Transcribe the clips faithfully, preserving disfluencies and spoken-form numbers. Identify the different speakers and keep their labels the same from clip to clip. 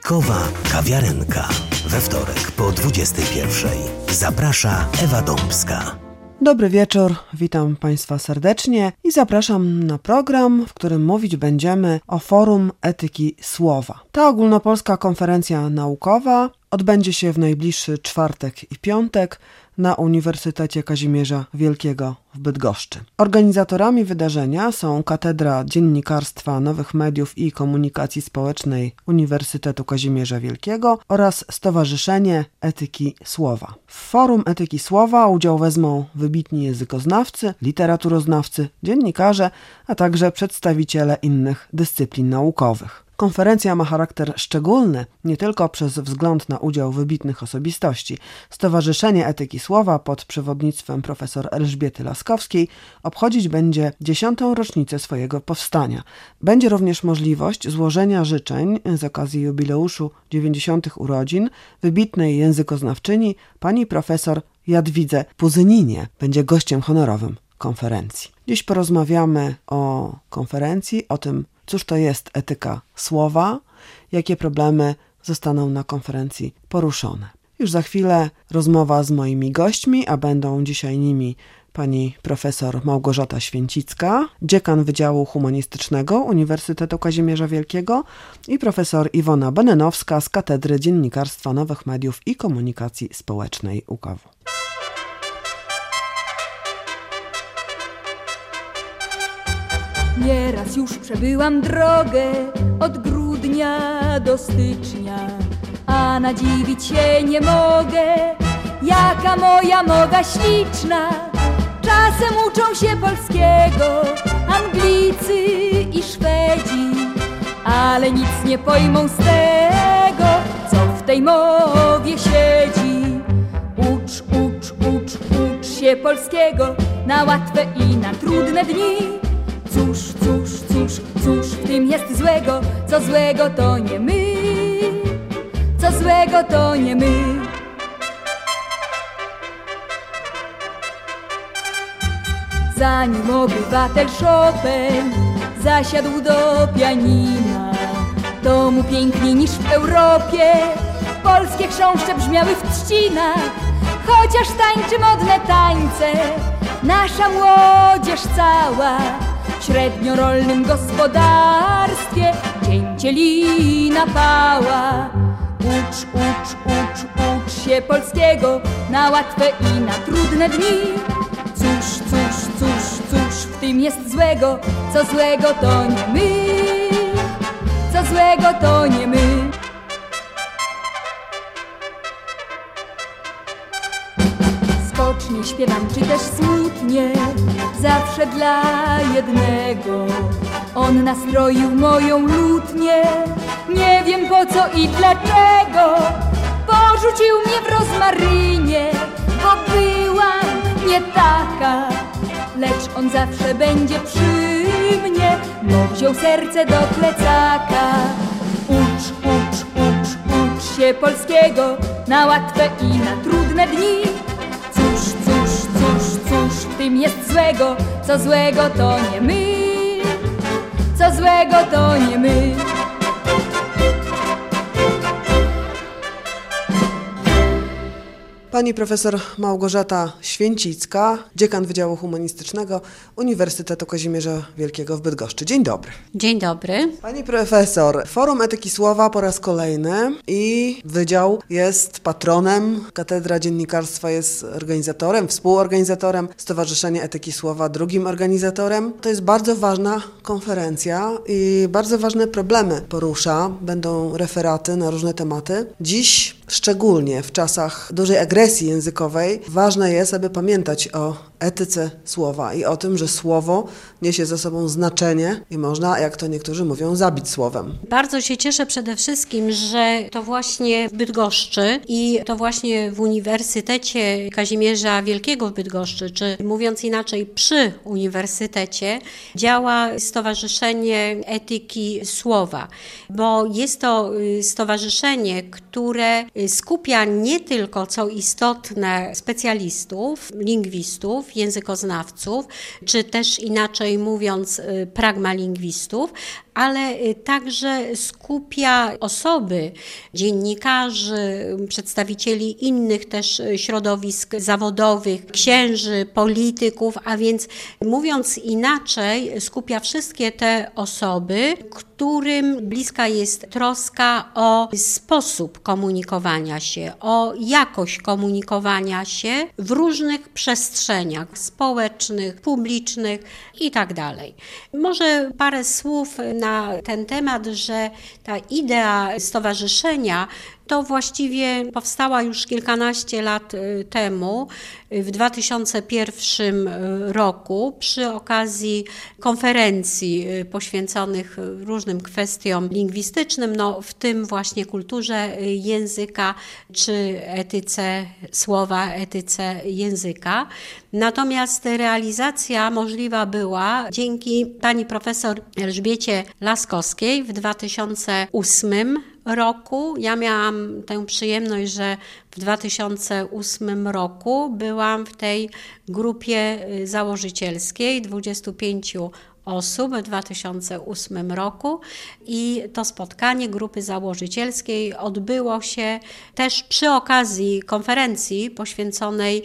Speaker 1: Bajkowa kawiarenka. We wtorek po dwudziestej pierwszej. Zaprasza Ewa Dąbska.
Speaker 2: Dobry wieczór, witam Państwa serdecznie i zapraszam na program, w którym mówić będziemy o Forum Etyki Słowa. Ta ogólnopolska konferencja naukowa odbędzie się w najbliższy czwartek i piątek na Uniwersytecie Kazimierza Wielkiego w Bydgoszczy. Organizatorami wydarzenia są Katedra Dziennikarstwa, Nowych Mediów i Komunikacji Społecznej Uniwersytetu Kazimierza Wielkiego oraz Stowarzyszenie Etyki Słowa. W Forum Etyki Słowa udział wezmą wybitni językoznawcy, literaturoznawcy, dziennikarze, a także przedstawiciele innych dyscyplin naukowych. Konferencja ma charakter szczególny nie tylko przez wzgląd na udział wybitnych osobistości. Stowarzyszenie Etyki Słowa pod przewodnictwem profesor Elżbiety Laskowskiej obchodzić będzie dziesiątą rocznicę swojego powstania. Będzie również możliwość złożenia życzeń z okazji jubileuszu dziewięćdziesiątych urodzin wybitnej językoznawczyni pani profesor Jadwidze Puzyninie. Będzie gościem honorowym konferencji. Dziś porozmawiamy o konferencji, o tym, cóż to jest etyka słowa, jakie problemy zostaną na konferencji poruszone. Już za chwilę rozmowa z moimi gośćmi, a będą dzisiaj nimi pani profesor Małgorzata Święcicka, dziekan Wydziału Humanistycznego Uniwersytetu Kazimierza Wielkiego i profesor Iwona Benenowska z Katedry Dziennikarstwa, Nowych Mediów i Komunikacji Społecznej U K W.
Speaker 3: Nieraz już przebyłam drogę od grudnia do stycznia, a nadziwić się nie mogę, jaka moja noga śliczna. Czasem uczą się polskiego Anglicy i Szwedzi, ale nic nie pojmą z tego, co w tej mowie siedzi. Ucz, ucz, ucz, ucz się polskiego na łatwe i na trudne dni. Cóż, cóż, cóż, cóż w tym jest złego, co złego to nie my, co złego to nie my. Zanim obywatel Chopin zasiadł do pianina, to mu piękniej niż w Europie polskie chrząszcze brzmiały w trzcinach. Chociaż tańczy modne tańce nasza młodzież cała, w średniorolnym gospodarstwie dzień cielina pała. Ucz, ucz, ucz, ucz się polskiego na łatwe i na trudne dni. Cóż, cóż, cóż, cóż w tym jest złego, co złego to nie my, co złego to nie my. Skocznie śpiewam, czy też smutnie, zawsze dla jednego. On nastroił moją lutnię, nie wiem po co i dlaczego. Porzucił mnie w rozmarynie, bo byłam nie taka, lecz on zawsze będzie przy mnie, bo wziął serce do plecaka. Ucz, ucz, ucz, ucz się polskiego na łatwe i na trudne dni. Cóż, cóż, cóż, cóż w tym jest złego, co złego to nie my, co złego to nie my.
Speaker 2: Pani profesor Małgorzata Święcicka, dziekan Wydziału Humanistycznego Uniwersytetu Kazimierza Wielkiego w Bydgoszczy. Dzień dobry.
Speaker 4: Dzień dobry.
Speaker 2: Pani profesor, Forum Etyki Słowa po raz kolejny i Wydział jest patronem, Katedra Dziennikarstwa jest organizatorem, współorganizatorem, Stowarzyszenie Etyki Słowa drugim organizatorem. To jest bardzo ważna konferencja i bardzo ważne problemy porusza. Będą referaty na różne tematy. Dziś, szczególnie w czasach dużej agresji językowej, ważne jest, aby pamiętać o etyce słowa i o tym, że słowo niesie ze sobą znaczenie i można, jak to niektórzy mówią, zabić słowem.
Speaker 4: Bardzo się cieszę przede wszystkim, że to właśnie w Bydgoszczy i to właśnie w Uniwersytecie Kazimierza Wielkiego w Bydgoszczy, czy mówiąc inaczej przy Uniwersytecie, działa Stowarzyszenie Etyki Słowa, bo jest to stowarzyszenie, które skupia nie tylko, co istotne, specjalistów, lingwistów, językoznawców, czy też inaczej mówiąc pragmalingwistów, ale także skupia osoby, dziennikarzy, przedstawicieli innych też środowisk zawodowych, księży, polityków, a więc mówiąc inaczej, skupia wszystkie te osoby, którym bliska jest troska o sposób komunikowania się, o jakość komunikowania się w różnych przestrzeniach społecznych, publicznych i tak dalej. Może parę słów na ten temat, że ta idea stowarzyszenia to właściwie powstała już kilkanaście lat temu, w dwa tysiące pierwszym roku, przy okazji konferencji poświęconych różnym kwestiom lingwistycznym, no w tym właśnie kulturze języka czy etyce słowa, etyce języka. Natomiast realizacja możliwa była dzięki pani profesor Elżbiecie Laskowskiej w dwa tysiące ósmym roku. Ja miałam tę przyjemność, że w dwa tysiące ósmym roku byłam w tej grupie założycielskiej dwudziestu pięciu osób w dwa tysiące ósmym roku i to spotkanie grupy założycielskiej odbyło się też przy okazji konferencji poświęconej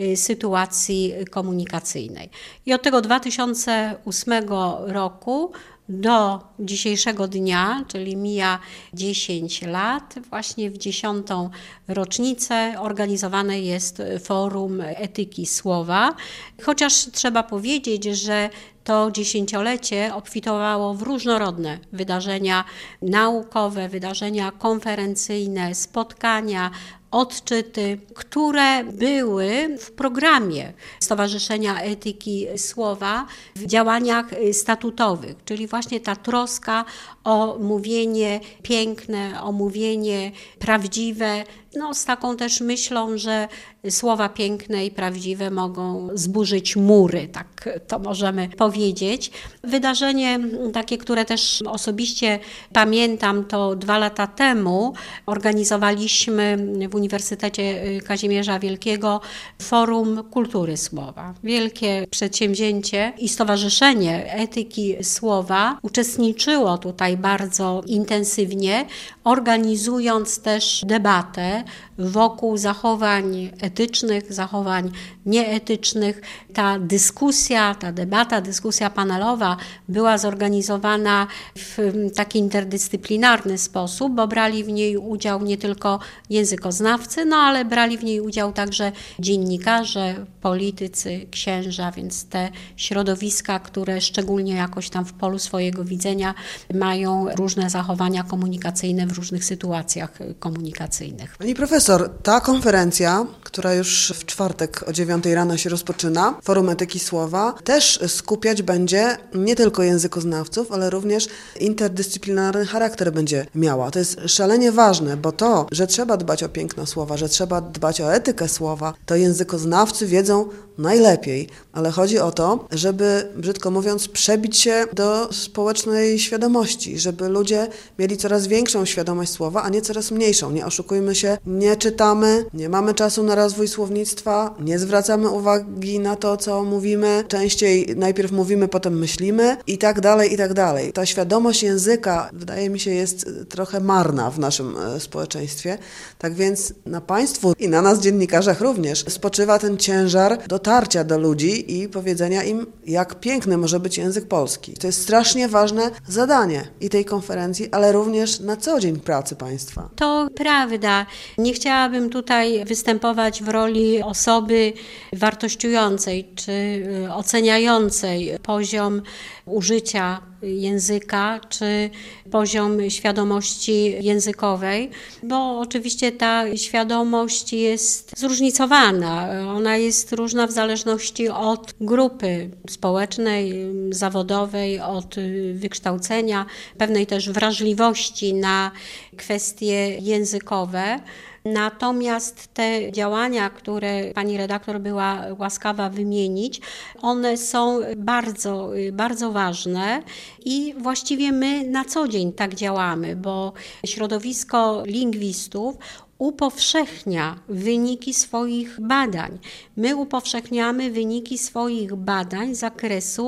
Speaker 4: sytuacji komunikacyjnej. I od tego dwa tysiące ósmego roku do dzisiejszego dnia, czyli mija dziesięć lat, właśnie w dziesiątą rocznicę organizowane jest Forum Etyki Słowa, chociaż trzeba powiedzieć, że to dziesięciolecie obfitowało w różnorodne wydarzenia naukowe, wydarzenia konferencyjne, spotkania, odczyty, które były w programie Stowarzyszenia Etyki Słowa w działaniach statutowych, czyli właśnie ta troska o mówienie piękne, o mówienie prawdziwe, no z taką też myślą, że słowa piękne i prawdziwe mogą zburzyć mury, tak to możemy powiedzieć. Wydarzenie takie, które też osobiście pamiętam, to dwa lata temu organizowaliśmy w Uniwersytecie Kazimierza Wielkiego Forum Kultury Słowa. Wielkie przedsięwzięcie i Stowarzyszenie Etyki Słowa uczestniczyło tutaj bardzo intensywnie, organizując też debatę wokół zachowań etycznych, zachowań nieetycznych. Ta dyskusja, ta debata, dyskusja panelowa była zorganizowana w taki interdyscyplinarny sposób, bo brali w niej udział nie tylko językoznawcy, no ale brali w niej udział także dziennikarze, politycy, księża, więc te środowiska, które szczególnie jakoś tam w polu swojego widzenia mają różne zachowania komunikacyjne w różnych sytuacjach komunikacyjnych.
Speaker 2: Pani profesor, ta konferencja, która już w czwartek o dziewiątej rano się rozpoczyna, Forum Etyki Słowa, też skupiać będzie nie tylko językoznawców, ale również interdyscyplinarny charakter będzie miała. To jest szalenie ważne, bo to, że trzeba dbać o piękno słowa, że trzeba dbać o etykę słowa, to językoznawcy wiedzą najlepiej, ale chodzi o to, żeby, brzydko mówiąc, przebić się do społecznej świadomości, żeby ludzie mieli coraz większą świadomość słowa, a nie coraz mniejszą. Nie oszukujmy się, nie czytamy, nie mamy czasu na rozwój słownictwa, nie zwracamy uwagi na to, co mówimy, częściej najpierw mówimy, potem myślimy i tak dalej, i tak dalej. Ta świadomość języka, wydaje mi się, jest trochę marna w naszym społeczeństwie, tak więc na państwu i na nas, dziennikarzach również, spoczywa ten ciężar dotarcia do ludzi i powiedzenia im, jak piękny może być język polski. To jest strasznie ważne zadanie i tej konferencji, ale również na co dzień pracy państwa.
Speaker 4: To prawda. Nie chciałabym tutaj występować w roli osoby wartościującej czy oceniającej poziom użycia języka czy poziom świadomości językowej, bo oczywiście ta świadomość jest zróżnicowana. Ona jest różna w zależności od grupy społecznej, zawodowej, od wykształcenia, pewnej też wrażliwości na kwestie językowe. Natomiast te działania, które pani redaktor była łaskawa wymienić, one są bardzo, bardzo ważne i właściwie my na co dzień tak działamy, bo środowisko lingwistów upowszechnia wyniki swoich badań. My upowszechniamy wyniki swoich badań z zakresu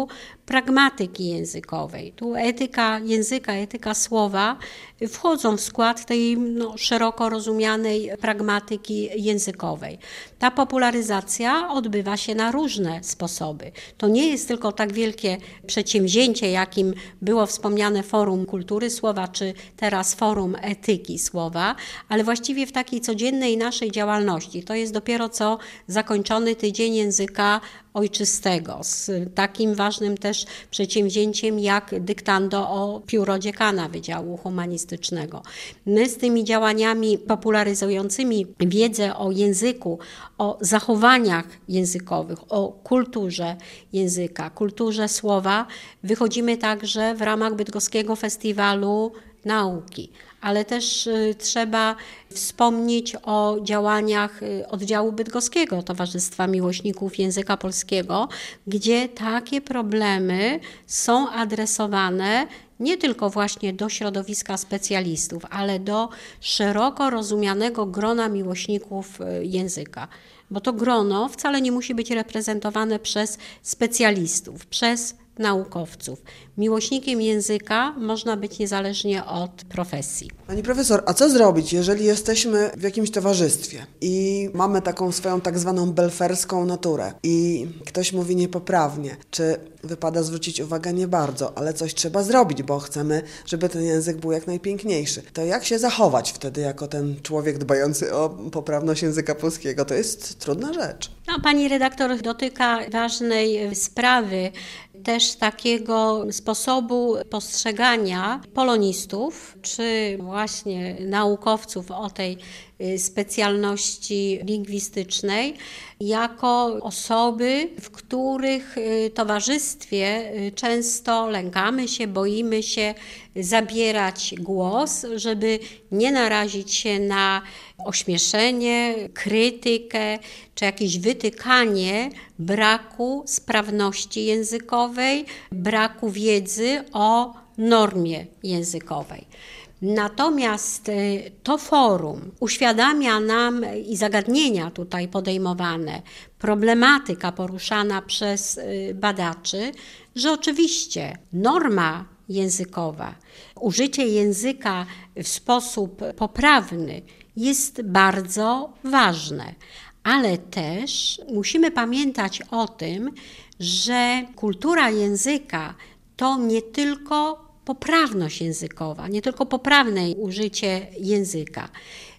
Speaker 4: pragmatyki językowej. Tu etyka języka, etyka słowa wchodzą w skład tej no, szeroko rozumianej pragmatyki językowej. Ta popularyzacja odbywa się na różne sposoby. To nie jest tylko tak wielkie przedsięwzięcie, jakim było wspomniane Forum Kultury Słowa, czy teraz Forum Etyki Słowa, ale właściwie w takiej codziennej naszej działalności. To jest dopiero co zakończony Tydzień Języka Ojczystego, z takim ważnym też przedsięwzięciem jak dyktando o pióro dziekana Wydziału Humanistycznego. My z tymi działaniami popularyzującymi wiedzę o języku, o zachowaniach językowych, o kulturze języka, kulturze słowa wychodzimy także w ramach Bydgoskiego Festiwalu Nauki. Ale też y, trzeba wspomnieć o działaniach y, oddziału bydgoskiego Towarzystwa Miłośników Języka Polskiego, gdzie takie problemy są adresowane nie tylko właśnie do środowiska specjalistów, ale do szeroko rozumianego grona miłośników y, języka. Bo to grono wcale nie musi być reprezentowane przez specjalistów, przez naukowców. Miłośnikiem języka można być niezależnie od profesji.
Speaker 2: Pani profesor, a co zrobić, jeżeli jesteśmy w jakimś towarzystwie i mamy taką swoją tak zwaną belferską naturę i ktoś mówi niepoprawnie, czy wypada zwrócić uwagę nie bardzo, ale coś trzeba zrobić, bo chcemy, żeby ten język był jak najpiękniejszy. To jak się zachować wtedy jako ten człowiek dbający o poprawność języka polskiego? To jest trudna rzecz.
Speaker 4: No, pani redaktor dotyka ważnej sprawy, też takiego sposobu postrzegania polonistów, czy właśnie naukowców o tej specjalności lingwistycznej, jako osoby, w których towarzystwie często lękamy się, boimy się zabierać głos, żeby nie narazić się na ośmieszenie, krytykę, czy jakieś wytykanie braku sprawności językowej, braku wiedzy o normie językowej. Natomiast to forum uświadamia nam i zagadnienia tutaj podejmowane, problematyka poruszana przez badaczy, że oczywiście norma językowa, użycie języka w sposób poprawny jest bardzo ważne, ale też musimy pamiętać o tym, że kultura języka to nie tylko poprawność językowa, nie tylko poprawne użycie języka,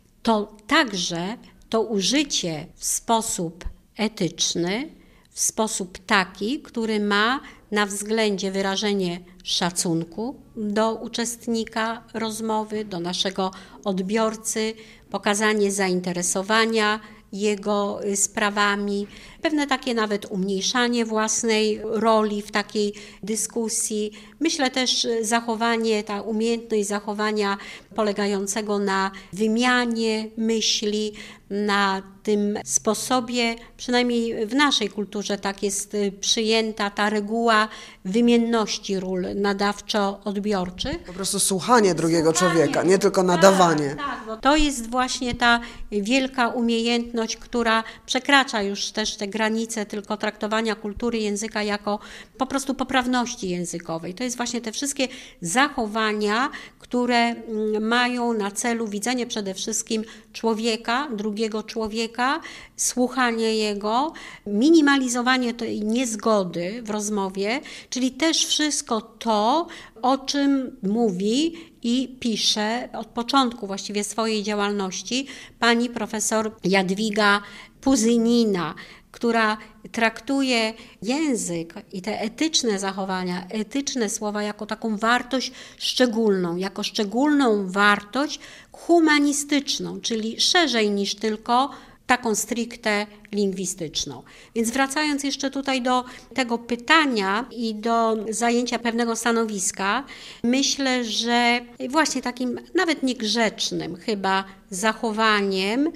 Speaker 4: to także to użycie w sposób etyczny, w sposób taki, który ma na względzie wyrażenie szacunku do uczestnika rozmowy, do naszego odbiorcy, pokazanie zainteresowania jego sprawami, pewne takie nawet umniejszanie własnej roli w takiej dyskusji. Myślę też zachowanie, ta umiejętność zachowania polegającego na wymianie myśli, na tym sposobie, przynajmniej w naszej kulturze tak jest przyjęta ta reguła wymienności ról nadawczo-odbiorczych.
Speaker 2: Po prostu słuchanie drugiego
Speaker 4: słuchanie,
Speaker 2: człowieka, nie tylko nadawanie.
Speaker 4: Tak, tak, bo to jest właśnie ta wielka umiejętność, która przekracza już też te granice tylko traktowania kultury języka jako po prostu poprawności językowej. To jest właśnie te wszystkie zachowania, które mają na celu widzenie przede wszystkim człowieka, drugiego człowieka, słuchanie jego, minimalizowanie tej niezgody w rozmowie, czyli też wszystko to, o czym mówi i pisze od początku właściwie swojej działalności pani profesor Jadwiga Puzynina, która traktuje język i te etyczne zachowania, etyczne słowa jako taką wartość szczególną, jako szczególną wartość humanistyczną, czyli szerzej niż tylko taką stricte lingwistyczną. Więc wracając jeszcze tutaj do tego pytania i do zajęcia pewnego stanowiska, myślę, że właśnie takim nawet niegrzecznym chyba zachowaniem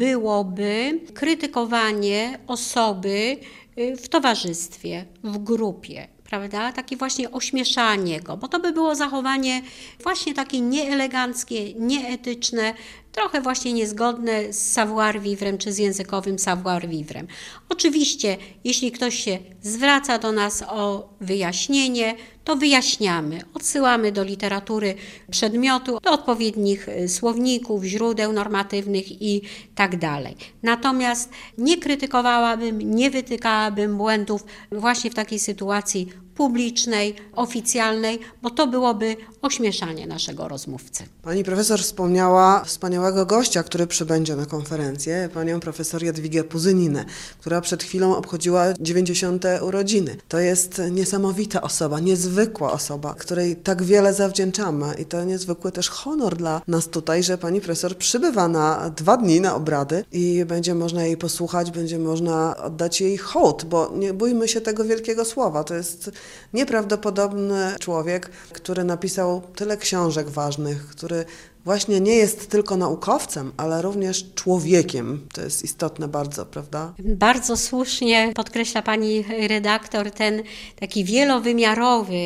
Speaker 4: byłoby krytykowanie osoby w towarzystwie, w grupie. prawda? Takie właśnie ośmieszanie go, bo to by było zachowanie właśnie takie nieeleganckie, nieetyczne, trochę właśnie niezgodne z savoir-vivre, czy z językowym savoir-vivre. Oczywiście, jeśli ktoś się zwraca do nas o wyjaśnienie, to wyjaśniamy, odsyłamy do literatury przedmiotu, do odpowiednich słowników, źródeł normatywnych i tak dalej. Natomiast nie krytykowałabym, nie wytykałabym błędów właśnie w takiej sytuacji publicznej, oficjalnej, bo to byłoby ośmieszanie naszego rozmówcy.
Speaker 2: Pani profesor wspomniała wspaniałego gościa, który przybędzie na konferencję, panią profesor Jadwigę Puzyninę, która przed chwilą obchodziła dziewięćdziesiąte urodziny. To jest niesamowita osoba, niezwykła osoba, której tak wiele zawdzięczamy i to niezwykły też honor dla nas tutaj, że pani profesor przybywa na dwa dni na obrady i będzie można jej posłuchać, będzie można oddać jej hołd, bo nie bójmy się tego wielkiego słowa. To jest nieprawdopodobny człowiek, który napisał tyle książek ważnych, który właśnie nie jest tylko naukowcem, ale również człowiekiem. To jest istotne bardzo, prawda?
Speaker 4: Bardzo słusznie podkreśla pani redaktor ten taki wielowymiarowy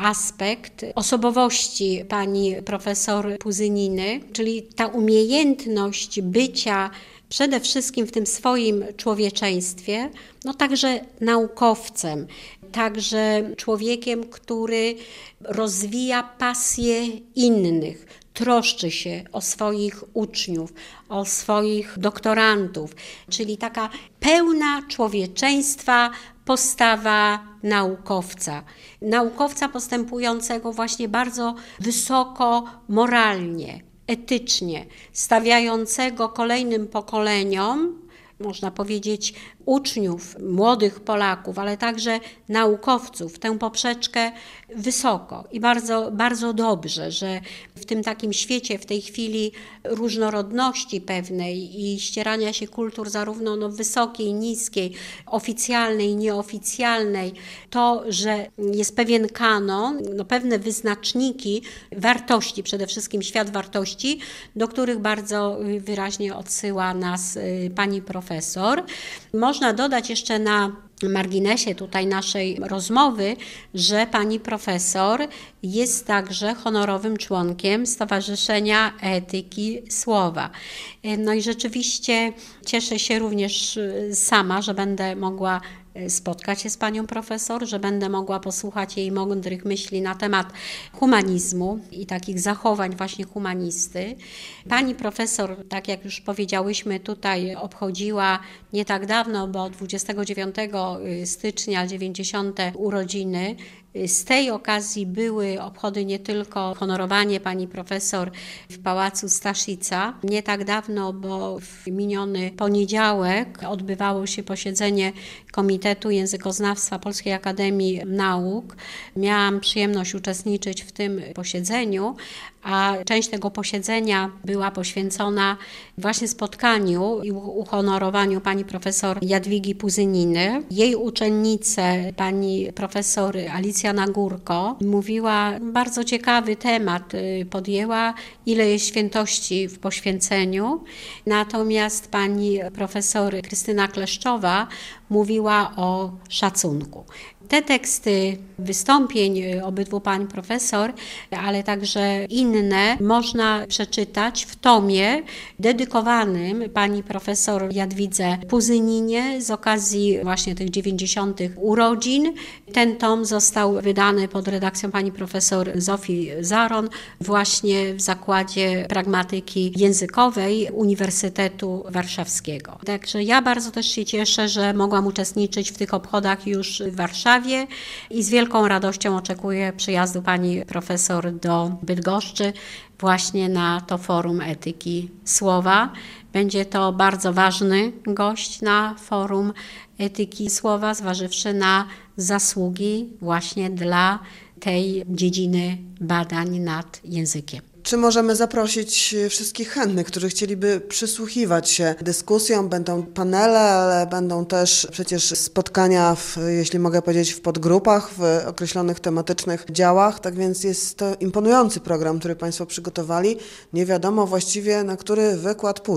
Speaker 4: aspekt osobowości pani profesor Puzyniny, czyli ta umiejętność bycia przede wszystkim w tym swoim człowieczeństwie, no także naukowcem, także człowiekiem, który rozwija pasję innych, troszczy się o swoich uczniów, o swoich doktorantów, czyli taka pełna człowieczeństwa postawa naukowca. Naukowca postępującego właśnie bardzo wysoko moralnie, etycznie, stawiającego kolejnym pokoleniom, można powiedzieć, uczniów, młodych Polaków, ale także naukowców, tę poprzeczkę wysoko i bardzo, bardzo dobrze, że w tym takim świecie w tej chwili różnorodności pewnej i ścierania się kultur zarówno no, wysokiej, niskiej, oficjalnej, nieoficjalnej, to, że jest pewien kanon, no, pewne wyznaczniki wartości, przede wszystkim świat wartości, do których bardzo wyraźnie odsyła nas pani profesor. Można dodać jeszcze na marginesie tutaj naszej rozmowy, że pani profesor jest także honorowym członkiem Stowarzyszenia Etyki Słowa. No i rzeczywiście cieszę się również sama, że będę mogła spotkać się z panią profesor, że będę mogła posłuchać jej mądrych myśli na temat humanizmu i takich zachowań właśnie humanisty. Pani profesor, tak jak już powiedziałyśmy, tutaj obchodziła nie tak dawno, bo dwudziestego dziewiątego stycznia dziewięćdziesiąte urodziny. Z tej okazji były obchody nie tylko honorowanie pani profesor w Pałacu Staszica. Nie tak dawno, bo w miniony poniedziałek odbywało się posiedzenie Komitetu Językoznawstwa Polskiej Akademii Nauk. Miałam przyjemność uczestniczyć w tym posiedzeniu, a część tego posiedzenia była poświęcona właśnie spotkaniu i uhonorowaniu pani profesor Jadwigi Puzyniny. Jej uczennice, pani profesor Alicja Nagórko, mówiła, bardzo ciekawy temat podjęła, ile jest świętości w poświęceniu. Natomiast pani profesor Krystyna Kleszczowa mówiła o szacunku. Te teksty wystąpień obydwu pań profesor, ale także inne można przeczytać w tomie dedykowanym pani profesor Jadwidze Puzyninie z okazji właśnie tych dziewięćdziesiątych urodzin. Ten tom został wydany pod redakcją pani profesor Zofii Zaron właśnie w Zakładzie Pragmatyki Językowej Uniwersytetu Warszawskiego. Także ja bardzo też się cieszę, że mogłam uczestniczyć w tych obchodach już w Warszawie i z wielką radością oczekuję przyjazdu pani profesor do Bydgoszczy właśnie na to Forum Etyki Słowa. Będzie to bardzo ważny gość na Forum Etyki Słowa, zważywszy na zasługi właśnie dla tej dziedziny badań nad językiem.
Speaker 2: Czy możemy zaprosić wszystkich chętnych, którzy chcieliby przysłuchiwać się dyskusjom? Będą panele, ale będą też przecież spotkania, w, jeśli mogę powiedzieć, w podgrupach, w określonych tematycznych działach. Tak więc jest to imponujący program, który Państwo przygotowali. Nie wiadomo właściwie, na który wykład pójść.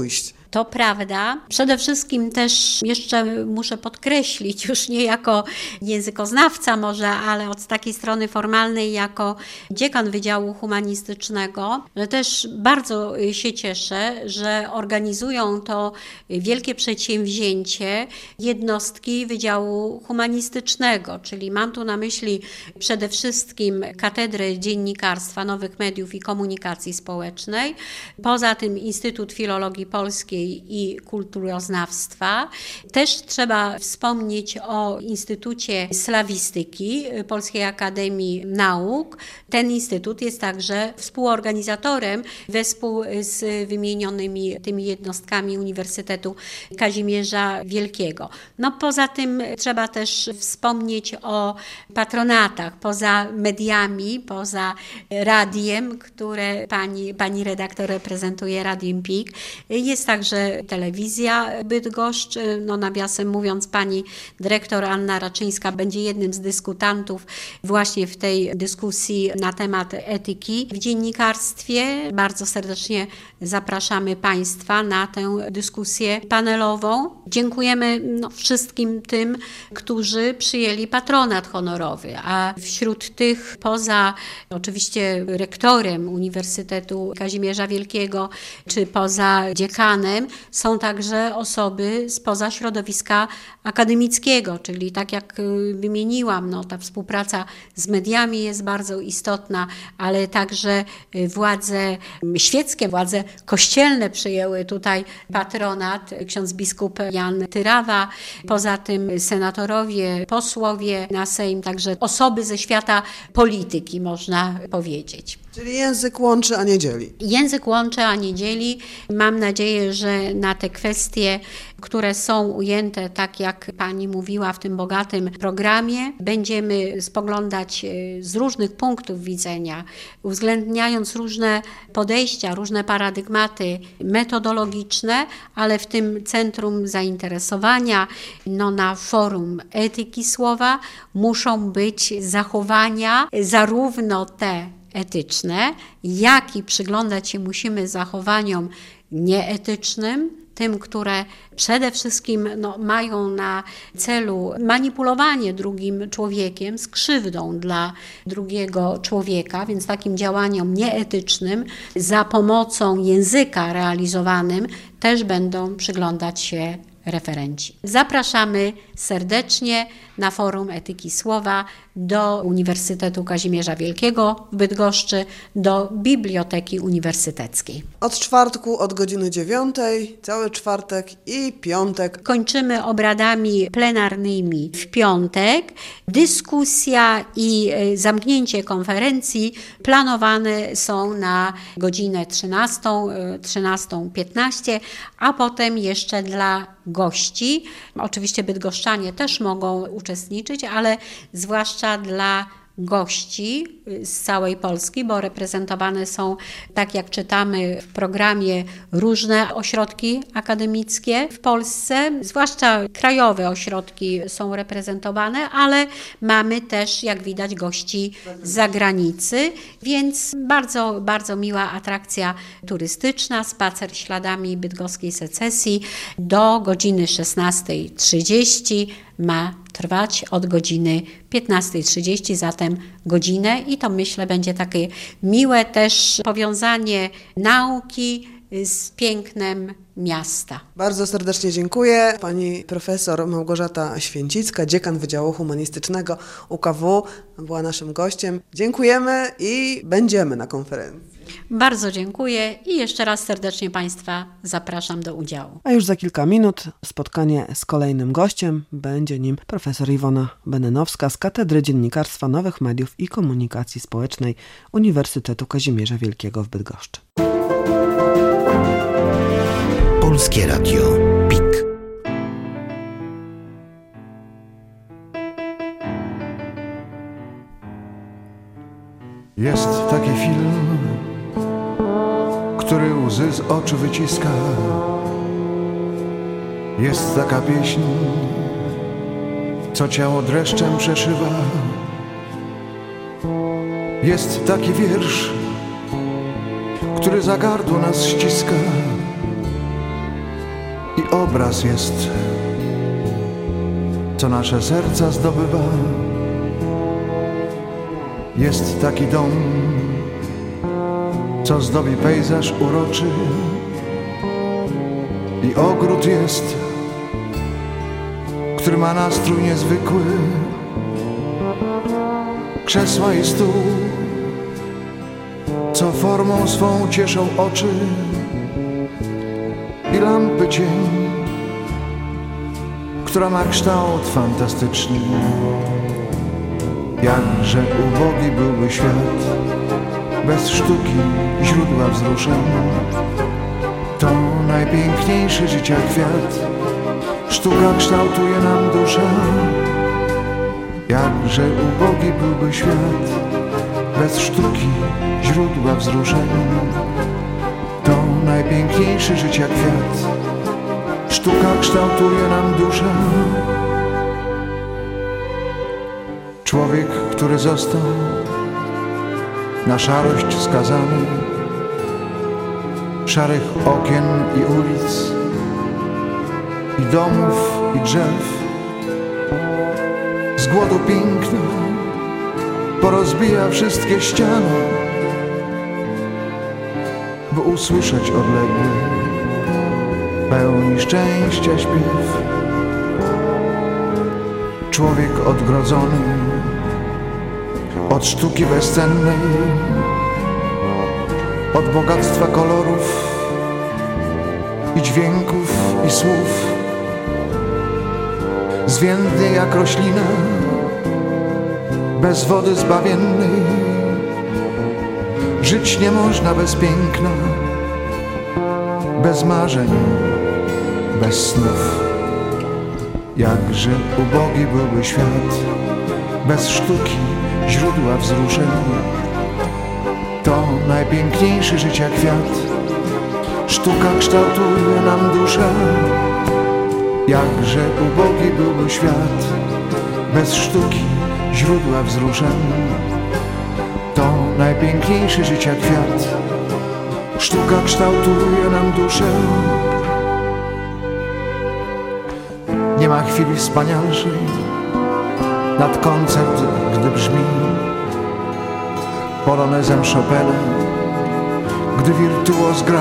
Speaker 4: To prawda. Przede wszystkim też jeszcze muszę podkreślić, już nie jako językoznawca może, ale od takiej strony formalnej jako dziekan Wydziału Humanistycznego, że też bardzo się cieszę, że organizują to wielkie przedsięwzięcie jednostki Wydziału Humanistycznego, czyli mam tu na myśli przede wszystkim Katedrę Dziennikarstwa, Nowych Mediów i Komunikacji Społecznej, poza tym Instytut Filologii Polskiej i Kulturoznawstwa. Też trzeba wspomnieć o Instytucie Slawistyki Polskiej Akademii Nauk. Ten instytut jest także współorganizatorem wespół z wymienionymi tymi jednostkami Uniwersytetu Kazimierza Wielkiego. No poza tym trzeba też wspomnieć o patronatach, poza mediami, poza radiem, które pani, pani redaktor reprezentuje, Radiem P I K. Jest także telewizja Bydgoszcz. No nawiasem mówiąc, pani dyrektor Anna Raczyńska będzie jednym z dyskutantów właśnie w tej dyskusji na temat etyki w dziennikarstwie. Bardzo serdecznie zapraszamy Państwa na tę dyskusję panelową. Dziękujemy no, wszystkim tym, którzy przyjęli patronat honorowy, a wśród tych poza oczywiście rektorem Uniwersytetu Kazimierza Wielkiego czy poza dziekanem są także osoby spoza środowiska akademickiego, czyli tak jak wymieniłam, no, ta współpraca z mediami jest bardzo istotna, ale także władze świeckie, władze kościelne przyjęły tutaj patronat, ksiądz biskup Jan Tyrawa, poza tym senatorowie, posłowie na Sejm, także osoby ze świata polityki, można powiedzieć.
Speaker 2: Czyli język łączy, a nie dzieli.
Speaker 4: Język łączy, a nie dzieli. Mam nadzieję, że na te kwestie, które są ujęte, tak jak pani mówiła, w tym bogatym programie, będziemy spoglądać z różnych punktów widzenia, uwzględniając różne podejścia, różne paradygmaty metodologiczne, ale w tym centrum zainteresowania, no na forum etyki słowa muszą być zachowania zarówno te etyczne, jak i przyglądać się musimy zachowaniom nieetycznym, tym, które przede wszystkim no, mają na celu manipulowanie drugim człowiekiem z krzywdą dla drugiego człowieka, więc takim działaniom nieetycznym za pomocą języka realizowanym też będą przyglądać się referenci. Zapraszamy serdecznie na Forum Etyki Słowa do Uniwersytetu Kazimierza Wielkiego w Bydgoszczy, do Biblioteki Uniwersyteckiej.
Speaker 2: Od czwartku, od godziny dziewiątej, cały czwartek i piątek.
Speaker 4: Kończymy obradami plenarnymi w piątek. Dyskusja i zamknięcie konferencji planowane są na godzinę trzynastą, trzynastą piętnaście, a potem jeszcze dla gości. Oczywiście bydgoszczanie też mogą uczestniczyć, ale zwłaszcza dla gości z całej Polski, bo reprezentowane są, tak jak czytamy w programie, różne ośrodki akademickie w Polsce, zwłaszcza krajowe ośrodki są reprezentowane, ale mamy też, jak widać, gości z zagranicy, więc bardzo, bardzo miła atrakcja turystyczna, spacer śladami bydgoskiej secesji do godziny szesnastej trzydzieści ma trwać od godziny piętnastej trzydzieści, zatem godzinę i to myślę będzie takie miłe też powiązanie nauki z pięknem miasta.
Speaker 2: Bardzo serdecznie dziękuję. Pani profesor Małgorzata Święcicka, dziekan Wydziału Humanistycznego U K W, była naszym gościem. Dziękujemy i będziemy na konferencji.
Speaker 4: Bardzo dziękuję i jeszcze raz serdecznie Państwa zapraszam do udziału.
Speaker 2: A już za kilka minut spotkanie z kolejnym gościem. Będzie nim profesor Iwona Benenowska z Katedry Dziennikarstwa, Nowych Mediów i Komunikacji Społecznej Uniwersytetu Kazimierza Wielkiego w Bydgoszczy.
Speaker 1: Polskie Radio P I K.
Speaker 5: Jest taki film, który łzy z oczu wyciska. Jest taka pieśń, co ciało dreszczem przeszywa. Jest taki wiersz, który za gardło nas ściska. i obraz jest, co nasze serca zdobywa. Jest taki dom, co zdobi pejzaż uroczy, i ogród jest, który ma nastrój niezwykły. Krzesła i stół, co formą swą cieszą oczy, i lampy cień, która ma kształt fantastyczny. Jakże ubogi byłby świat bez sztuki, źródła wzruszeń. To najpiękniejszy życia kwiat, sztuka kształtuje nam duszę. Jakże ubogi byłby świat bez sztuki, źródła wzruszeń. To najpiękniejszy życia kwiat, sztuka kształtuje nam duszę. Człowiek, który został na szarość skazany, szarych okien i ulic, i domów, i drzew, z głodu piękna porozbija wszystkie ściany, by usłyszeć odległy, pełni szczęścia śpiew. Człowiek odgrodzony od sztuki bezcennej, od bogactwa kolorów i dźwięków i słów, zwiędnie jak roślina bez wody zbawiennej. Żyć nie można bez piękna, bez marzeń, bez snów. Jakże ubogi byłby świat bez sztuki, źródła wzruszeń. To najpiękniejszy życia kwiat, sztuka kształtuje nam duszę. Jakże ubogi byłby świat bez sztuki, źródła wzruszeń. To najpiękniejszy życia kwiat, sztuka kształtuje nam duszę. Nie ma chwili wspanialszej nad koncert, gdy brzmi polonezem Chopina, gdy wirtuoz gra,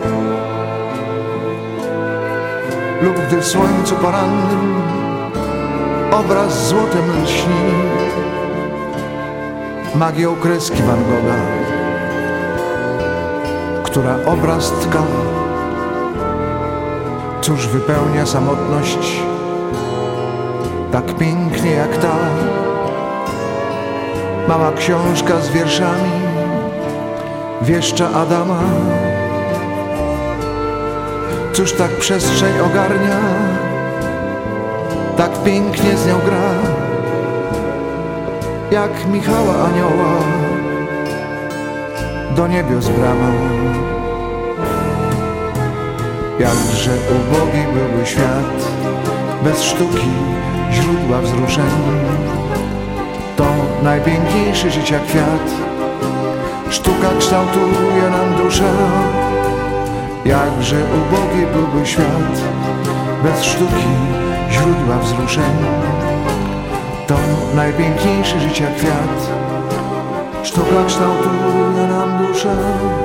Speaker 5: lub gdy w słońcu porannym obraz złotem lśni magią kreski Van Gogha, która obraz tka. Cóż wypełnia samotność tak pięknie jak ta mała książka z wierszami wieszcza Adama. Cóż tak przestrzeń ogarnia, tak pięknie z nią gra, jak Michała Anioła do niebios brama. Jakże ubogi byłby świat bez sztuki, źródła wzruszeń. To najpiękniejszy życia kwiat, sztuka kształtuje nam duszę. Jakże ubogi byłby świat bez sztuki, źródła wzruszeń. To najpiękniejszy życia kwiat, sztuka kształtuje nam duszę.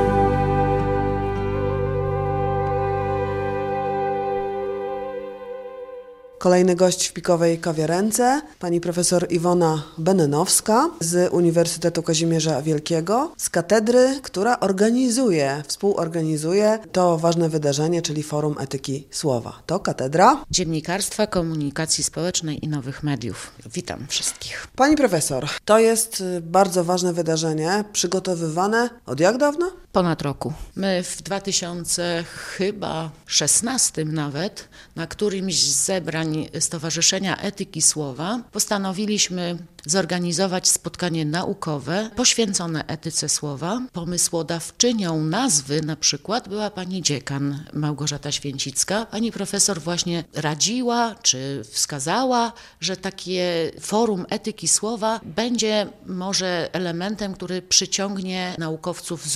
Speaker 2: Kolejny gość w Pikowej Kawiarence, pani profesor Iwona Benenowska z Uniwersytetu Kazimierza Wielkiego, z katedry, która organizuje, współorganizuje to ważne wydarzenie, czyli Forum Etyki Słowa. To katedra
Speaker 6: Dziennikarstwa, Komunikacji Społecznej i Nowych Mediów. Witam wszystkich.
Speaker 2: Pani profesor, to jest bardzo ważne wydarzenie, przygotowywane od jak dawna?
Speaker 6: Ponad roku. My w dwa tysiące szesnastym nawet, na którymś z zebrań Stowarzyszenia Etyki Słowa, postanowiliśmy zorganizować spotkanie naukowe poświęcone etyce słowa. Pomysłodawczynią nazwy na przykład była pani dziekan Małgorzata Święcicka. Pani profesor właśnie radziła czy wskazała, że takie forum etyki słowa będzie może elementem, który przyciągnie naukowców z różnych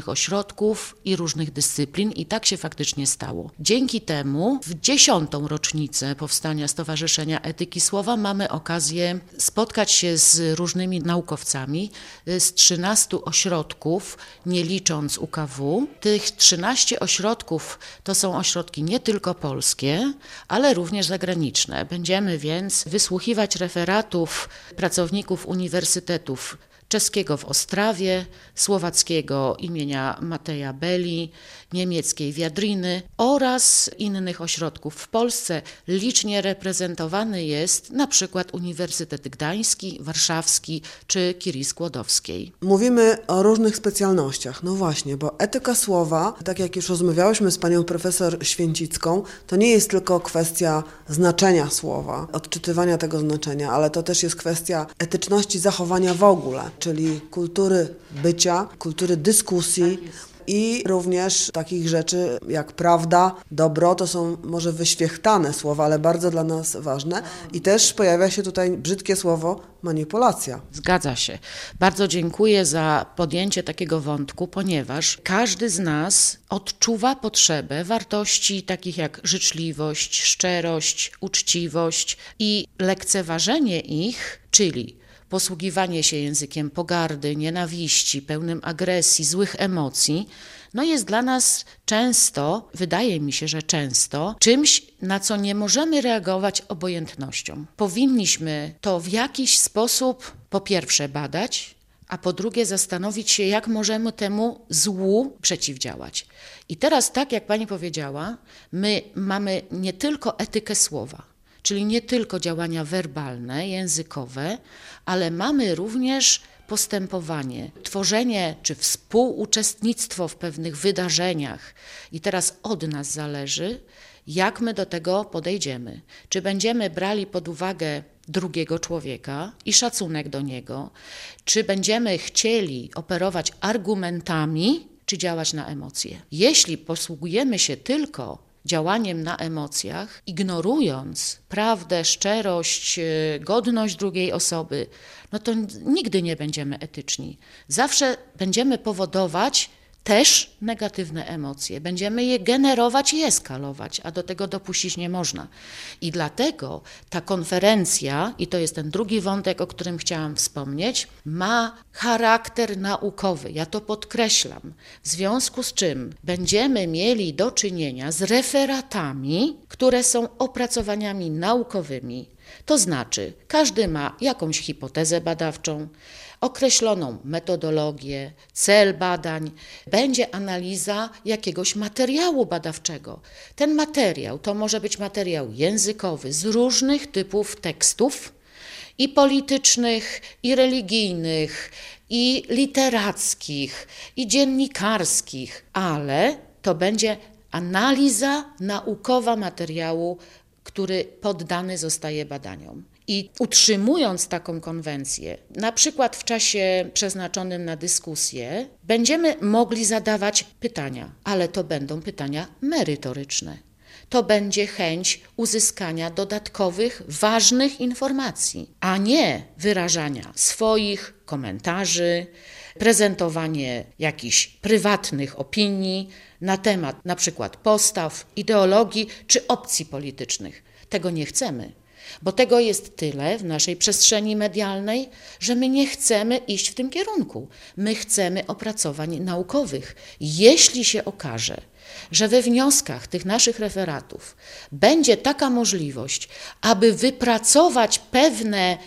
Speaker 6: różnych ośrodków i różnych dyscyplin i tak się faktycznie stało. Dzięki temu w dziesiątą rocznicę powstania Stowarzyszenia Etyki Słowa mamy okazję spotkać się z różnymi naukowcami z trzynastu ośrodków, nie licząc U K W. Tych trzynaście ośrodków to są ośrodki nie tylko polskie, ale również zagraniczne. Będziemy więc wysłuchiwać referatów pracowników uniwersytetów czeskiego w Ostrawie, słowackiego imienia Mateja Belli, niemieckiej Wiadriny oraz innych ośrodków. W Polsce licznie reprezentowany jest na przykład Uniwersytet Gdański, Warszawski czy Curie Skłodowskiej.
Speaker 2: Mówimy o różnych specjalnościach. No właśnie, bo etyka słowa, tak jak już rozmawiałyśmy z panią profesor Święcicką, to nie jest tylko kwestia znaczenia słowa, odczytywania tego znaczenia, ale to też jest kwestia etyczności zachowania w ogóle, czyli kultury bycia, kultury dyskusji i również takich rzeczy jak prawda, dobro, to są może wyświechtane słowa, ale bardzo dla nas ważne. I też pojawia się tutaj brzydkie słowo manipulacja.
Speaker 6: Zgadza się. Bardzo dziękuję za podjęcie takiego wątku, ponieważ każdy z nas odczuwa potrzebę wartości takich jak życzliwość, szczerość, uczciwość i lekceważenie ich, czyli posługiwanie się językiem pogardy, nienawiści, pełnym agresji, złych emocji, no jest dla nas często, wydaje mi się, że często, czymś, na co nie możemy reagować obojętnością. Powinniśmy to w jakiś sposób po pierwsze badać, a po drugie zastanowić się, jak możemy temu złu przeciwdziałać. I teraz, tak jak pani powiedziała, my mamy nie tylko etykę słowa, czyli nie tylko działania werbalne, językowe, ale mamy również postępowanie, tworzenie czy współuczestnictwo w pewnych wydarzeniach. I teraz od nas zależy, jak my do tego podejdziemy. Czy będziemy brali pod uwagę drugiego człowieka i szacunek do niego, czy będziemy chcieli operować argumentami, czy działać na emocje. Jeśli posługujemy się tylko działaniem na emocjach, ignorując prawdę, szczerość, godność drugiej osoby, no to nigdy nie będziemy etyczni. Zawsze będziemy powodować też negatywne emocje. Będziemy je generować i eskalować, a do tego dopuścić nie można. I dlatego ta konferencja, i to jest ten drugi wątek, o którym chciałam wspomnieć, ma charakter naukowy. Ja to podkreślam. W związku z czym będziemy mieli do czynienia z referatami, które są opracowaniami naukowymi. To znaczy, każdy ma jakąś hipotezę badawczą, określoną metodologię, cel badań, będzie analiza jakiegoś materiału badawczego. Ten materiał to może być materiał językowy z różnych typów tekstów i politycznych, i religijnych, i literackich, i dziennikarskich, ale to będzie analiza naukowa materiału, który poddany zostaje badaniom. I utrzymując taką konwencję, na przykład w czasie przeznaczonym na dyskusję, będziemy mogli zadawać pytania, ale to będą pytania merytoryczne. To będzie chęć uzyskania dodatkowych, ważnych informacji, a nie wyrażania swoich komentarzy, prezentowanie jakichś prywatnych opinii na temat na przykład postaw, ideologii czy opcji politycznych. Tego nie chcemy. Bo tego jest tyle w naszej przestrzeni medialnej, że my nie chcemy iść w tym kierunku. My chcemy opracowań naukowych. Jeśli się okaże, że we wnioskach tych naszych referatów będzie taka możliwość, aby wypracować pewne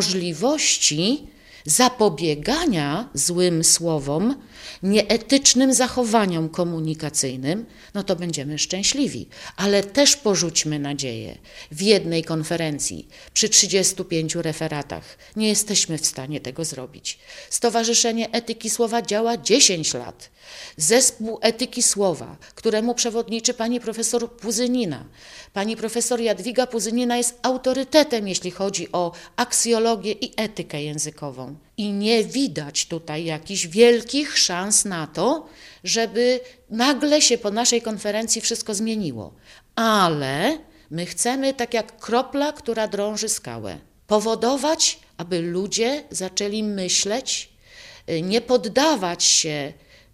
Speaker 6: możliwości zapobiegania złym słowom, nieetycznym zachowaniom komunikacyjnym, no to będziemy szczęśliwi. Ale też porzućmy nadzieję. W jednej konferencji, przy trzydziestu pięciu referatach, nie jesteśmy w stanie tego zrobić. Stowarzyszenie Etyki Słowa działa dziesięć lat. Zespół Etyki Słowa, któremu przewodniczy pani profesor Puzynina. Pani profesor Jadwiga Puzynina jest autorytetem, jeśli chodzi o aksjologię i etykę językową. I nie widać tutaj jakichś wielkich szans na to, żeby nagle się po naszej konferencji wszystko zmieniło. Ale my chcemy, tak jak kropla, która drąży skałę, powodować, aby ludzie zaczęli myśleć, nie poddawać się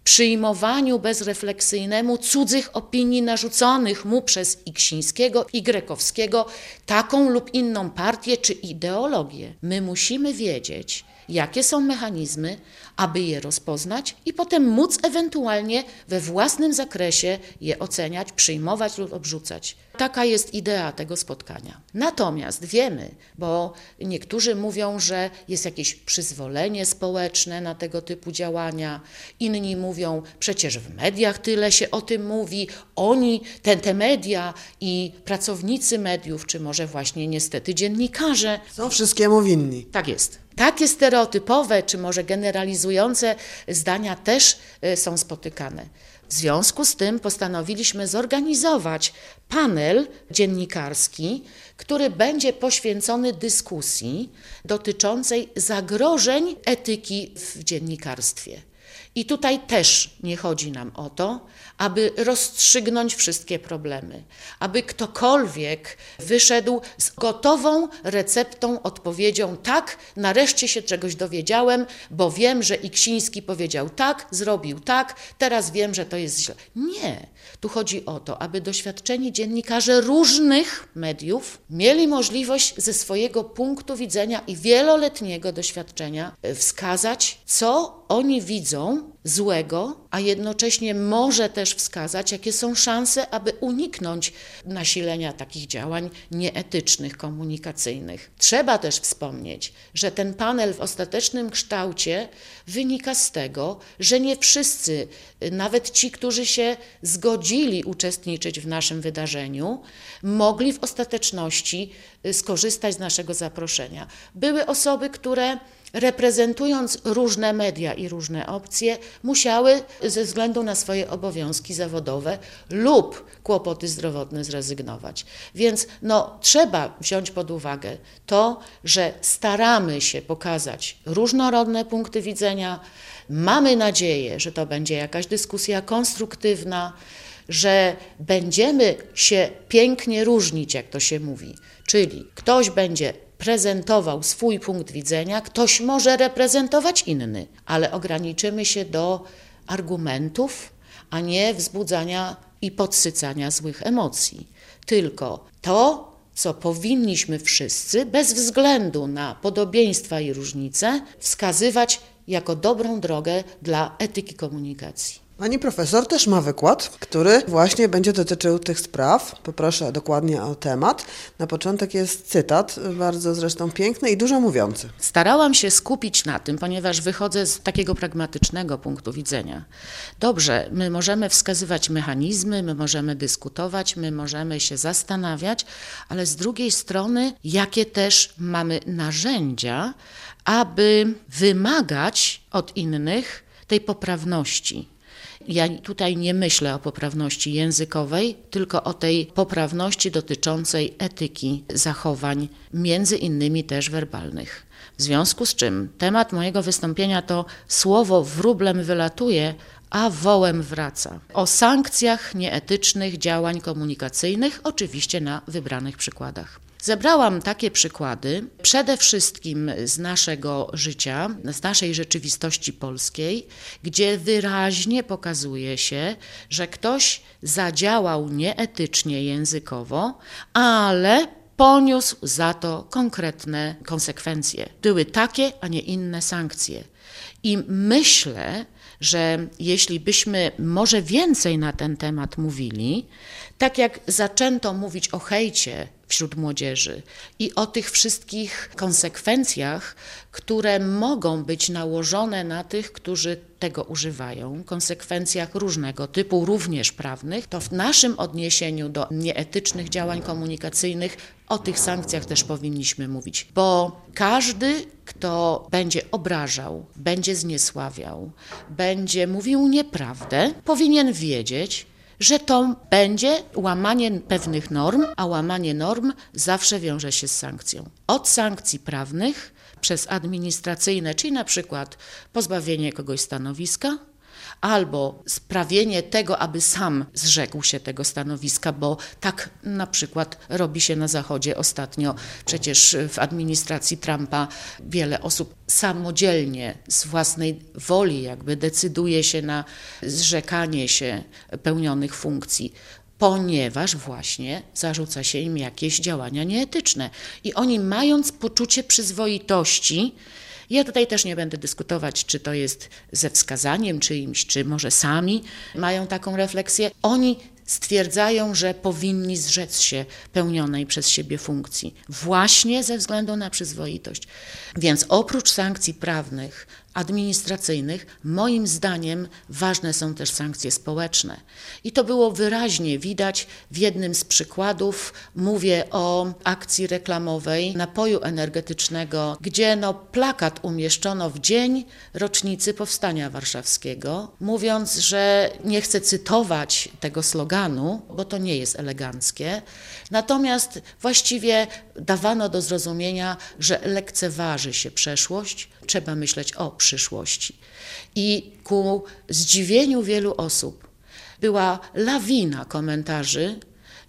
Speaker 6: przyjmowaniu bezrefleksyjnemu cudzych opinii narzuconych mu przez Iksińskiego i Grekowskiego, taką lub inną partię czy ideologię. My musimy wiedzieć, jakie są mechanizmy, aby je rozpoznać i potem móc ewentualnie we własnym zakresie je oceniać, przyjmować lub odrzucać. Taka jest idea tego spotkania. Natomiast wiemy, bo niektórzy mówią, że jest jakieś przyzwolenie społeczne na tego typu działania, inni mówią, przecież w mediach tyle się o tym mówi, oni, te, te media i pracownicy mediów, czy może właśnie niestety dziennikarze.
Speaker 2: Są wszystkiemu winni.
Speaker 6: Tak jest. Takie stereotypowe, czy może generalizujące zdania też są spotykane. W związku z tym postanowiliśmy zorganizować panel dziennikarski, który będzie poświęcony dyskusji dotyczącej zagrożeń etyki w dziennikarstwie. I tutaj też nie chodzi nam o to, aby rozstrzygnąć wszystkie problemy, aby ktokolwiek wyszedł z gotową receptą, odpowiedzią: tak, nareszcie się czegoś dowiedziałem, bo wiem, że Iksiński powiedział tak, zrobił tak, teraz wiem, że to jest źle. Nie. Tu chodzi o to, aby doświadczeni dziennikarze różnych mediów mieli możliwość ze swojego punktu widzenia i wieloletniego doświadczenia wskazać, co oni widzą złego, a jednocześnie może też wskazać, jakie są szanse, aby uniknąć nasilenia takich działań nieetycznych, komunikacyjnych. Trzeba też wspomnieć, że ten panel w ostatecznym kształcie wynika z tego, że nie wszyscy, nawet ci, którzy się zgodzili uczestniczyć w naszym wydarzeniu, mogli w ostateczności skorzystać z naszego zaproszenia. Były osoby, które reprezentując różne media i różne opcje, musiały ze względu na swoje obowiązki zawodowe lub kłopoty zdrowotne zrezygnować. Więc no, trzeba wziąć pod uwagę to, że staramy się pokazać różnorodne punkty widzenia. Mamy nadzieję, że to będzie jakaś dyskusja konstruktywna, że będziemy się pięknie różnić, jak to się mówi. Czyli ktoś będzie prezentował swój punkt widzenia, ktoś może reprezentować inny, ale ograniczymy się do argumentów, a nie wzbudzania i podsycania złych emocji. Tylko to, co powinniśmy wszyscy, bez względu na podobieństwa i różnice, wskazywać jako dobrą drogę dla etyki komunikacji.
Speaker 2: Pani profesor też ma wykład, który właśnie będzie dotyczył tych spraw. Poproszę dokładnie o temat. Na początek jest cytat, bardzo zresztą piękny i dużo mówiący.
Speaker 6: Starałam się skupić na tym, ponieważ wychodzę z takiego pragmatycznego punktu widzenia. Dobrze, my możemy wskazywać mechanizmy, my możemy dyskutować, my możemy się zastanawiać, ale z drugiej strony, jakie też mamy narzędzia, aby wymagać od innych tej poprawności. Ja tutaj nie myślę o poprawności językowej, tylko o tej poprawności dotyczącej etyki zachowań, między innymi też werbalnych. W związku z czym temat mojego wystąpienia to słowo wróblem wylatuje, a wołem wraca. O sankcjach nieetycznych działań komunikacyjnych, oczywiście na wybranych przykładach. Zebrałam takie przykłady, przede wszystkim z naszego życia, z naszej rzeczywistości polskiej, gdzie wyraźnie pokazuje się, że ktoś zadziałał nieetycznie językowo, ale poniósł za to konkretne konsekwencje. Były takie, a nie inne sankcje. I myślę, że jeśli byśmy może więcej na ten temat mówili, tak jak zaczęto mówić o hejcie wśród młodzieży i o tych wszystkich konsekwencjach, które mogą być nałożone na tych, którzy tego używają, konsekwencjach różnego typu, również prawnych, to w naszym odniesieniu do nieetycznych działań komunikacyjnych o tych sankcjach też powinniśmy mówić, bo każdy, kto będzie obrażał, będzie zniesławiał, będzie mówił nieprawdę, powinien wiedzieć, że to będzie łamanie pewnych norm, a łamanie norm zawsze wiąże się z sankcją. Od sankcji prawnych przez administracyjne, czyli na przykład pozbawienie kogoś stanowiska, albo sprawienie tego, aby sam zrzekł się tego stanowiska, bo tak na przykład robi się na Zachodzie ostatnio. Przecież w administracji Trumpa wiele osób samodzielnie, z własnej woli jakby decyduje się na zrzekanie się pełnionych funkcji, ponieważ właśnie zarzuca się im jakieś działania nieetyczne. I oni, mając poczucie przyzwoitości, ja tutaj też nie będę dyskutować, czy to jest ze wskazaniem czyimś, czy może sami mają taką refleksję, oni stwierdzają, że powinni zrzec się pełnionej przez siebie funkcji, właśnie ze względu na przyzwoitość. Więc oprócz sankcji prawnych, administracyjnych, moim zdaniem ważne są też sankcje społeczne. I to było wyraźnie widać w jednym z przykładów. Mówię o akcji reklamowej napoju energetycznego, gdzie no plakat umieszczono w dzień rocznicy Powstania Warszawskiego, mówiąc, że nie chcę cytować tego sloganu, bo to nie jest eleganckie, natomiast właściwie dawano do zrozumienia, że lekceważy się przeszłość, trzeba myśleć o przyszłości. I ku zdziwieniu wielu osób była lawina komentarzy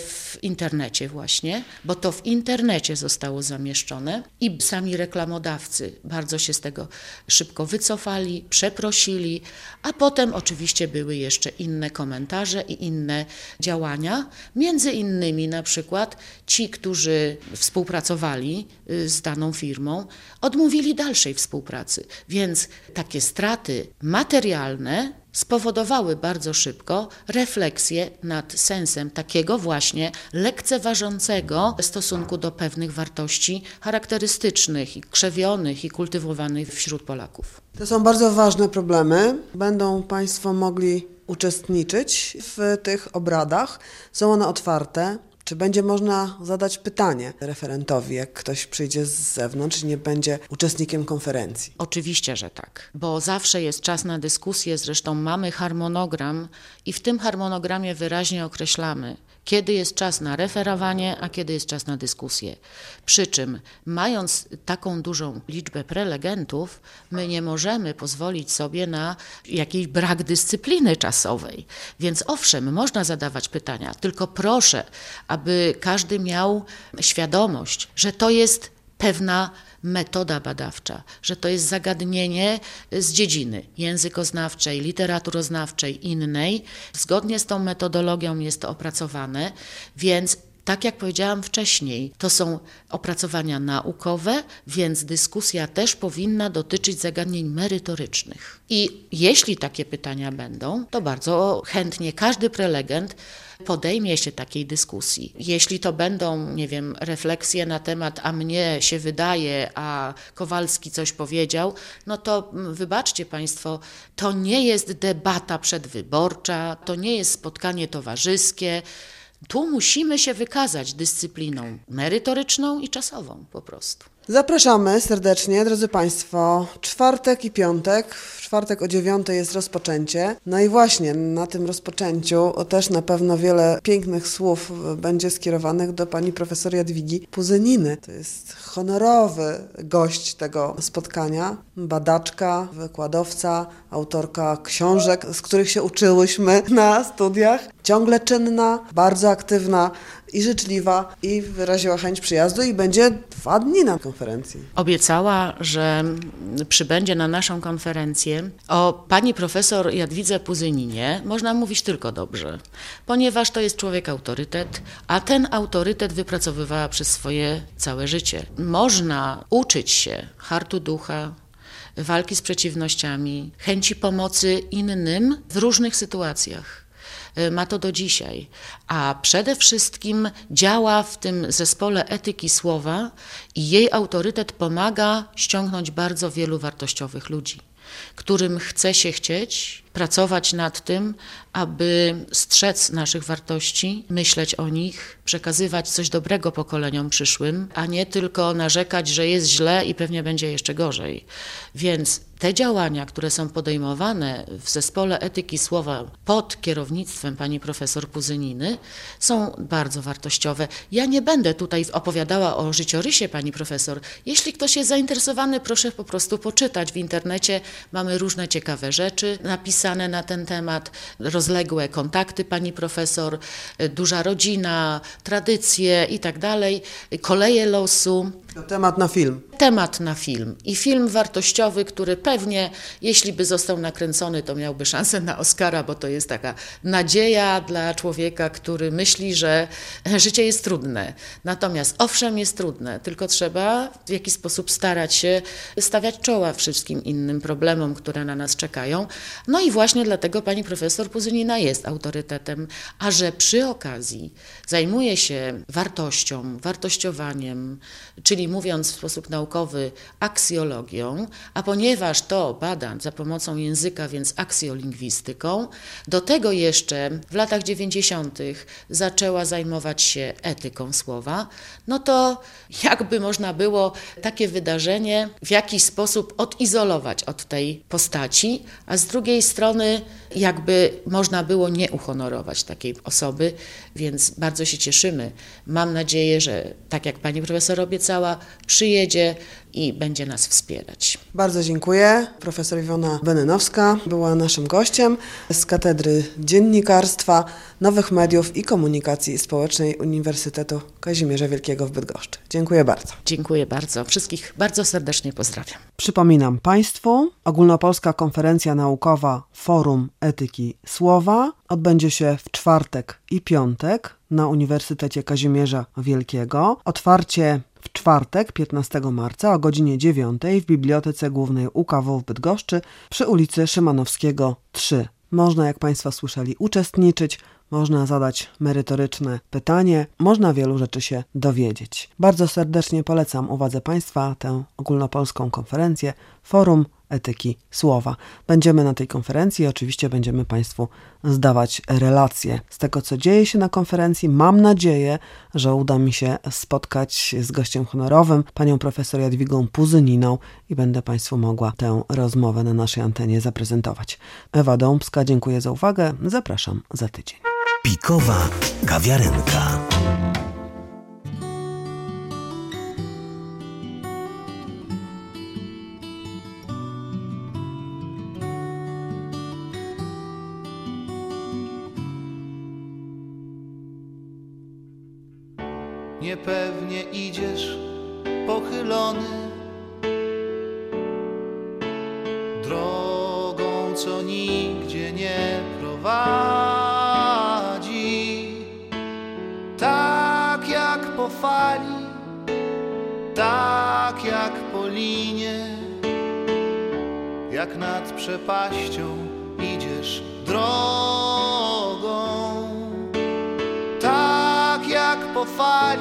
Speaker 6: w internecie właśnie, bo to w internecie zostało zamieszczone i sami reklamodawcy bardzo się z tego szybko wycofali, przeprosili, a potem oczywiście były jeszcze inne komentarze i inne działania, między innymi na przykład ci, którzy współpracowali z daną firmą, odmówili dalszej współpracy, więc takie straty materialne spowodowały bardzo szybko refleksję nad sensem takiego właśnie lekceważącego stosunku do pewnych wartości charakterystycznych i krzewionych i kultywowanych wśród Polaków.
Speaker 2: To są bardzo ważne problemy. Będą Państwo mogli uczestniczyć w tych obradach. Są one otwarte. Czy będzie można zadać pytanie referentowi, jak ktoś przyjdzie z zewnątrz i nie będzie uczestnikiem konferencji?
Speaker 6: Oczywiście, że tak, bo zawsze jest czas na dyskusję, zresztą mamy harmonogram i w tym harmonogramie wyraźnie określamy, kiedy jest czas na referowanie, a kiedy jest czas na dyskusję. Przy czym, mając taką dużą liczbę prelegentów, my nie możemy pozwolić sobie na jakiś brak dyscypliny czasowej. Więc owszem, można zadawać pytania, tylko proszę, aby każdy miał świadomość, że to jest pewna metoda badawcza, że to jest zagadnienie z dziedziny językoznawczej, literaturoznawczej, innej. Zgodnie z tą metodologią jest to opracowane, więc tak jak powiedziałam wcześniej, to są opracowania naukowe, więc dyskusja też powinna dotyczyć zagadnień merytorycznych. I jeśli takie pytania będą, to bardzo chętnie każdy prelegent podejmie się takiej dyskusji. Jeśli to będą, nie wiem, refleksje na temat, a mnie się wydaje, a Kowalski coś powiedział, no to wybaczcie Państwo, to nie jest debata przedwyborcza, to nie jest spotkanie towarzyskie. Tu musimy się wykazać dyscypliną merytoryczną i czasową po prostu.
Speaker 2: Zapraszamy serdecznie, drodzy Państwo, czwartek i piątek. W czwartek o dziewiątej jest rozpoczęcie. No i właśnie na tym rozpoczęciu też na pewno wiele pięknych słów będzie skierowanych do pani profesor Jadwigi Puzyniny. To jest honorowy gość tego spotkania, badaczka, wykładowca, autorka książek, z których się uczyłyśmy na studiach. Ciągle czynna, bardzo aktywna i życzliwa i wyraziła chęć przyjazdu i będzie dwa dni na konferencji.
Speaker 6: Obiecała, że przybędzie na naszą konferencję. O pani profesor Jadwidze Puzyninie można mówić tylko dobrze, ponieważ to jest człowiek autorytet, a ten autorytet wypracowywała przez swoje całe życie. Można uczyć się hartu ducha, walki z przeciwnościami, chęci pomocy innym w różnych sytuacjach. Ma to do dzisiaj, a przede wszystkim działa w tym zespole etyki słowa i jej autorytet pomaga ściągnąć bardzo wielu wartościowych ludzi, którym chce się chcieć pracować nad tym, aby strzec naszych wartości, myśleć o nich, przekazywać coś dobrego pokoleniom przyszłym, a nie tylko narzekać, że jest źle i pewnie będzie jeszcze gorzej. Więc te działania, które są podejmowane w zespole etyki słowa pod kierownictwem pani profesor Puzyniny, są bardzo wartościowe. Ja nie będę tutaj opowiadała o życiorysie pani profesor. Jeśli ktoś jest zainteresowany, proszę po prostu poczytać w internecie. Mamy różne ciekawe rzeczy napisane. napisane na ten temat, rozległe kontakty pani profesor, duża rodzina, tradycje i tak dalej, koleje losu.
Speaker 2: To temat na film.
Speaker 6: Temat na film i film wartościowy, który pewnie, jeśli by został nakręcony, to miałby szansę na Oscara, bo to jest taka nadzieja dla człowieka, który myśli, że życie jest trudne. Natomiast owszem, jest trudne, tylko trzeba w jakiś sposób starać się stawiać czoła wszystkim innym problemom, które na nas czekają. No i właśnie dlatego pani profesor Puzynina jest autorytetem, a że przy okazji zajmuje się wartością, wartościowaniem, czyli mówiąc w sposób naukowy aksjologią, a ponieważ to bada za pomocą języka, więc aksjolingwistyką, do tego jeszcze w latach dziewięćdziesiątych zaczęła zajmować się etyką słowa, no to jakby można było takie wydarzenie w jakiś sposób odizolować od tej postaci, a z drugiej strony jakby można było nie uhonorować takiej osoby, więc bardzo się cieszymy. Mam nadzieję, że tak jak pani profesor obiecała, przyjedzie i będzie nas wspierać.
Speaker 2: Bardzo dziękuję. Profesor Iwona Benynowska była naszym gościem z Katedry Dziennikarstwa, Nowych Mediów i Komunikacji Społecznej Uniwersytetu Kazimierza Wielkiego w Bydgoszczy. Dziękuję bardzo.
Speaker 6: Dziękuję bardzo. Wszystkich bardzo serdecznie pozdrawiam.
Speaker 2: Przypominam Państwu, Ogólnopolska Konferencja Naukowa Forum Etyki Słowa odbędzie się w czwartek i piątek na Uniwersytecie Kazimierza Wielkiego. Otwarcie w czwartek, piętnastego marca o godzinie dziewiątej w Bibliotece Głównej U K W w Bydgoszczy przy ulicy Szymanowskiego trzy. Można, jak Państwo słyszeli, uczestniczyć, można zadać merytoryczne pytanie, można wielu rzeczy się dowiedzieć. Bardzo serdecznie polecam uwadze Państwa tę ogólnopolską konferencję Forum Etyki Słowa. Będziemy na tej konferencji i oczywiście będziemy Państwu zdawać relacje z tego, co dzieje się na konferencji. Mam nadzieję, że uda mi się spotkać z gościem honorowym, panią profesor Jadwigą Puzyniną i będę Państwu mogła tę rozmowę na naszej antenie zaprezentować. Ewa Dąbska, dziękuję za uwagę. Zapraszam za tydzień.
Speaker 1: Pikowa kawiarenka.
Speaker 7: Niepewnie idziesz pochylony drogą, co nigdzie nie prowadzi. Tak jak po fali, tak jak po linie, jak nad przepaścią idziesz drogą. Tak jak po fali,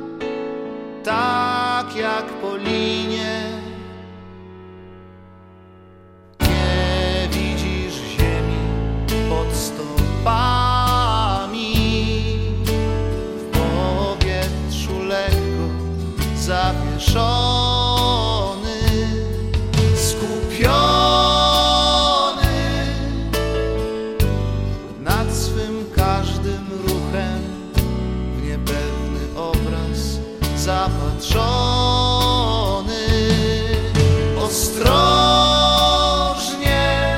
Speaker 7: tak jak po linie. Nie widzisz ziemi pod stopami, w powietrzu lekko zawieszony, skupiony nad swym każdym ruchem, w niepewny obraz zapatrzony. Ostrożnie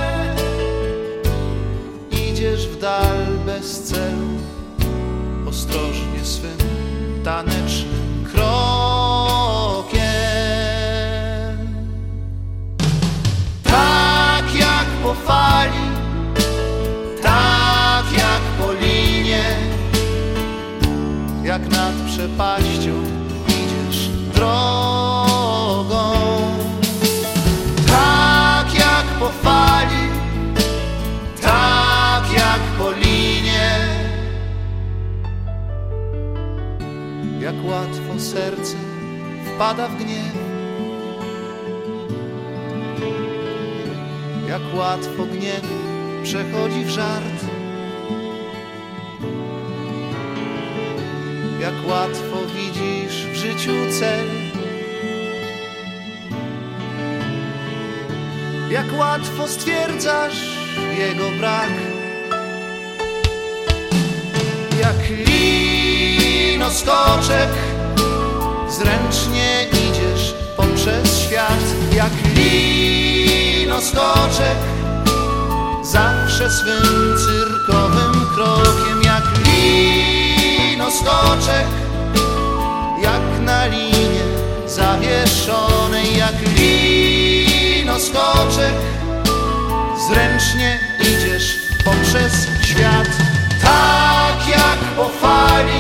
Speaker 7: idziesz w dal bez celu, ostrożnie swym tanecznym krokiem. Tak jak po fali, tak jak po linie, jak nad przepaścią idziesz drogą. Tak jak po fali, tak jak po linie, jak łatwo serce wpada w gniew, jak łatwo gniew przechodzi w żart, jak łatwo widzisz w życiu cel, jak łatwo stwierdzasz jego brak, jak linoskoczek zręcznie idziesz poprzez świat, jak linoskoczek zawsze swym cyrkowym krokiem, jak linoskoczek, jak na linie zawieszonej, jak linoskoczek, zręcznie idziesz poprzez świat, tak jak po fali